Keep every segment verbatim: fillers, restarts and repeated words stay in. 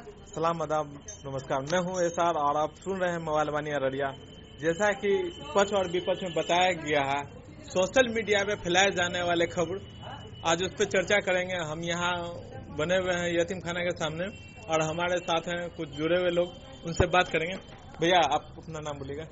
सलाम आदाब नमस्कार। मैं हूं एसआर और आप सुन रहे हैं मोबाइल वानी अररिया। जैसा कि पक्ष और विपक्ष में बताया गया है, सोशल मीडिया पे फैलाए जाने वाले खबर, आज उस पर चर्चा करेंगे। हम यहाँ बने हुए हैं यतीम खाना के सामने और हमारे साथ हैं कुछ जुड़े हुए लोग, उनसे बात करेंगे। भैया आप अपना नाम बोलिएगा।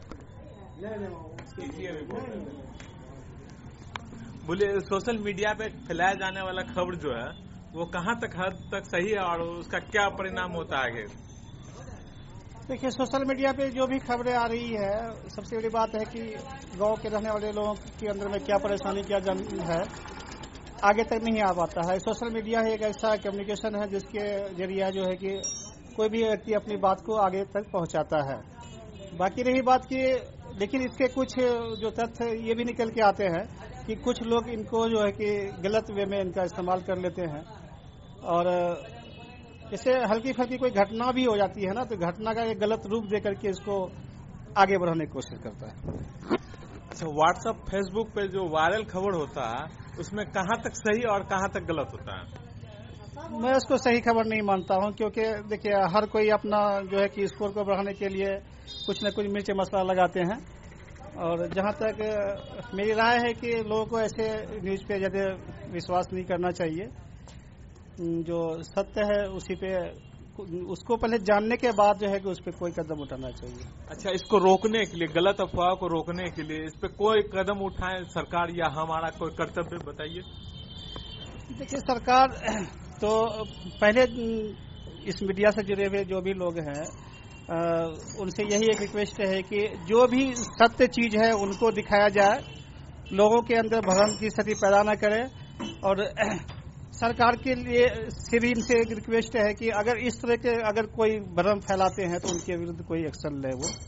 बोलिए, सोशल मीडिया पे फैलाया जाने वाला खबर जो है वो कहाँ तक हद तक सही है और उसका क्या परिणाम होता है आगे? देखिए, सोशल मीडिया पे जो भी खबरें आ रही है, सबसे बड़ी बात है कि गांव के रहने वाले लोगों के अंदर में क्या परेशानी क्या जन है, आगे तक नहीं आ पाता है। सोशल मीडिया एक ऐसा कम्युनिकेशन है जिसके जरिए जो है कि कोई भी व्यक्ति अपनी बात को आगे तक पहुंचाता है। बाकी रही बात की, लेकिन इसके कुछ जो तथ्य ये भी निकल के आते हैं कि कुछ लोग इनको जो है कि गलत वे में इनका इस्तेमाल कर लेते हैं और जैसे हल्की फल्की कोई घटना भी हो जाती है ना, तो घटना का एक गलत रूप दे करके इसको आगे बढ़ाने की कोशिश करता है। अच्छा, व्हाट्सएप फेसबुक पे जो वायरल खबर होता है उसमें कहाँ तक सही और कहाँ तक गलत होता है? मैं उसको सही खबर नहीं मानता हूं, क्योंकि देखिए हर कोई अपना जो है कि स्कोर को बढ़ाने के लिए कुछ न कुछ मिर्च मसाला लगाते हैं। और जहां तक मेरी राय है कि लोगों को ऐसे न्यूज पे ज्यादा विश्वास नहीं करना चाहिए। जो सत्य है उसी पे, उसको पहले जानने के बाद जो है कि उस पर कोई कदम उठाना चाहिए। अच्छा, इसको रोकने के लिए, गलत अफवाह को रोकने के लिए इस पे कोई कदम उठाए सरकार या हमारा कोई कर्तव्य बताइए। देखिए, सरकार तो पहले इस मीडिया से जुड़े हुए जो भी लोग हैं आ, उनसे यही एक रिक्वेस्ट है कि जो भी सत्य चीज है उनको दिखाया जाए, लोगों के अंदर भ्रम की स्थिति पैदा न करे। और सरकार के लिए से भी इनसे एक रिक्वेस्ट है कि अगर इस तरह के अगर कोई भ्रम फैलाते हैं तो उनके विरुद्ध कोई एक्शन ले। वो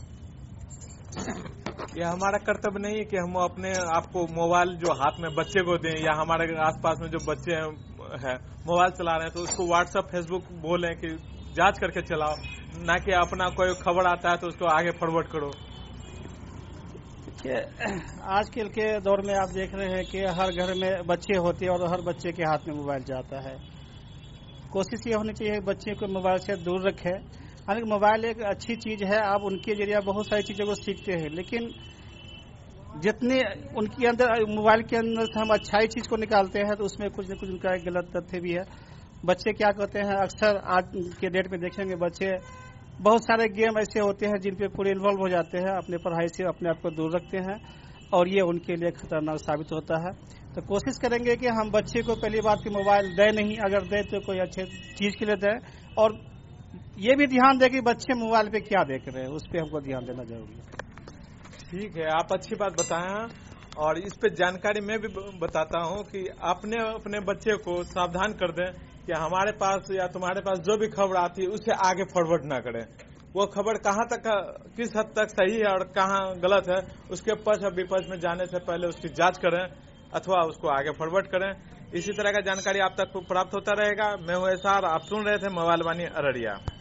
यह हमारा कर्तव्य नहीं है कि हम अपने आपको मोबाइल जो हाथ में बच्चे को दें, या हमारे आसपास में जो बच्चे हैं मोबाइल चला रहे हैं तो उसको व्हाट्सएप फेसबुक बोलें कि जांच करके चलाओ, ना कि अपना कोई खबर आता है तो उसको आगे फॉरवर्ड करो। आजकल के दौर में आप देख रहे हैं कि हर घर में बच्चे होते हैं और हर बच्चे के हाथ में मोबाइल जाता है। कोशिश ये होनी चाहिए बच्चे को मोबाइल से दूर रखें। हालांकि मोबाइल एक अच्छी चीज है, आप उनके जरिए बहुत सारी चीजों को सीखते हैं, लेकिन जितने उनके अंदर मोबाइल के अंदर से हम अच्छाई चीज को निकालते हैं तो उसमें कुछ न कुछ उनका एक गलत तथ्य भी है। बच्चे क्या करते हैं, अक्सर आज के डेट में देखेंगे बच्चे बहुत सारे गेम ऐसे होते हैं जिन पे पूरे इन्वॉल्व हो जाते हैं, अपने पढ़ाई से अपने आप को दूर रखते हैं और ये उनके लिए खतरनाक साबित होता है। तो कोशिश करेंगे कि हम बच्चे को पहली बात की मोबाइल दें नहीं, अगर दें तो कोई अच्छे चीज के लिए दें। और ये भी ध्यान दें कि बच्चे मोबाइल पे क्या देख रहे हैं, उस पर हमको ध्यान देना जरूरी है। ठीक है, आप अच्छी बात बताए हैं और इस पे जानकारी मैं भी बताता हूं कि अपने अपने बच्चे को सावधान कर दें कि हमारे पास या तुम्हारे पास जो भी खबर आती है उसे आगे फॉरवर्ड ना करें। वो खबर कहाँ तक, किस हद तक सही है और कहाँ गलत है, उसके पक्ष और विपक्ष में जाने से पहले उसकी जांच करें अथवा उसको आगे फॉरवर्ड करें। इसी तरह का जानकारी आप तक प्राप्त होता रहेगा। मैं हूं एसआर, आप सुन रहे थे मोबाइल वानी अररिया।